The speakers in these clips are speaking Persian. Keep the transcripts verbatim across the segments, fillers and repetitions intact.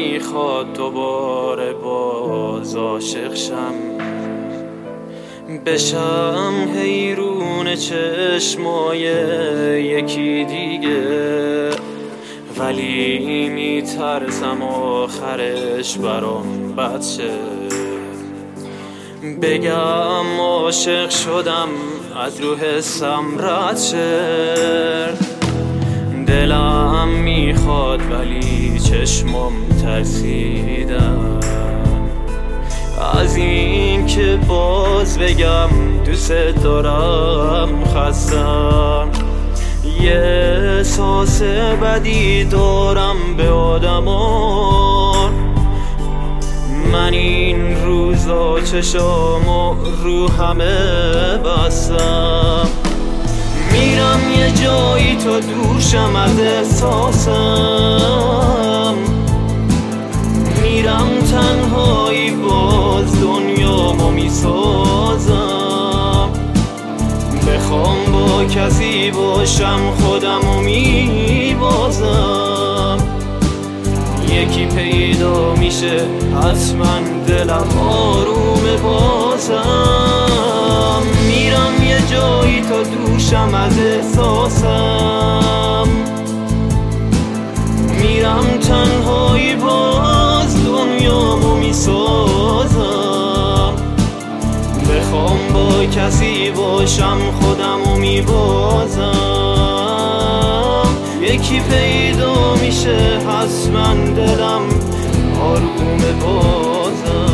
میخواد دوباره باز عاشق شم، بشم حیرون چشمای یکی دیگه، ولی میترسم آخرش برام بد شه. بگم عاشق شدم از رو حسم رد شه، دلم میخواد ولی چشمم ترسیدم از این که باز بگم دوست دارم. خستم یه احساس بدی دارم به آدما، من این روزا چشامو رو همه بستم. میرم یه جایی تا دوشم از احساسم، میرم تنهایی باز دنیامو میسازم. بخوام با کسی باشم خودمو میبازم، یکی پیدا میشه حتما دلم آروم بازم. میرم یه جایی تا دوشم از احساسم، میرم تنهایی باز دنیامو میسازم. بخوام با کسی باشم خودمو میبازم، یکی پیدا میشه حتما دلم آروم بازم.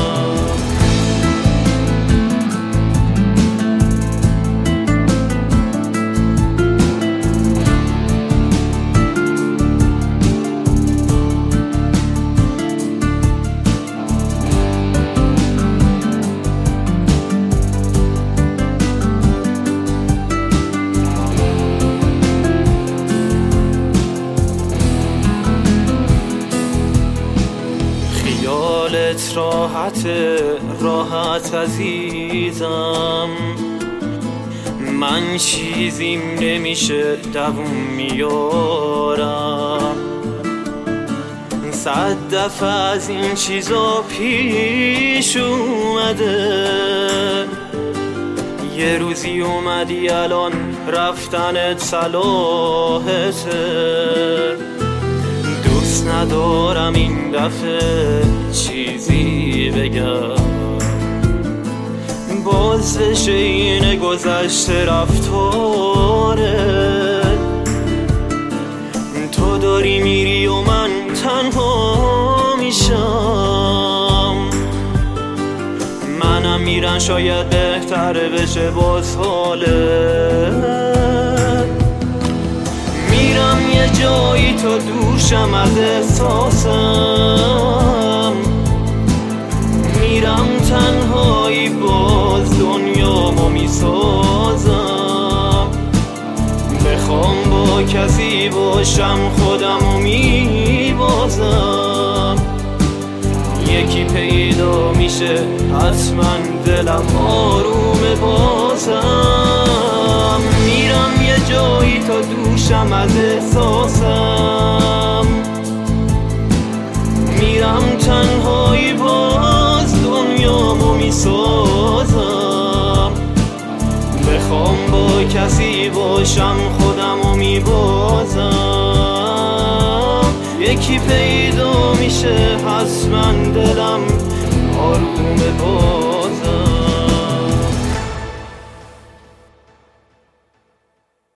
خیالت راحت راحت عزیزم، من چیزیم نمیشه دووم میارم. صد دفعه از این چیزا پیش اومده، یه روزی اومدی الان رفتنت صلاحته. دوست ندارم این دفعه چیزی بگم، باز بشه این گذشته رفتاره. تو داری میری و من تنها میشم، منم میرم شاید بهتره بشه باز حاله. میرم یه جایی تا دوشم از احساسم، میرم تنهایی باز دنیامو میسازم. بخوام با کسی باشم خودمو میبازم، یکی پیدا میشه حتما دلم آروم بازم. میرم یه جایی تا دوشم از احساسم، میرم تنهایی باز دنیامو میسازم. بخوام با کسی باشم خودمو میبازم، یکی پیدا میشه حتما دلم آروم باز.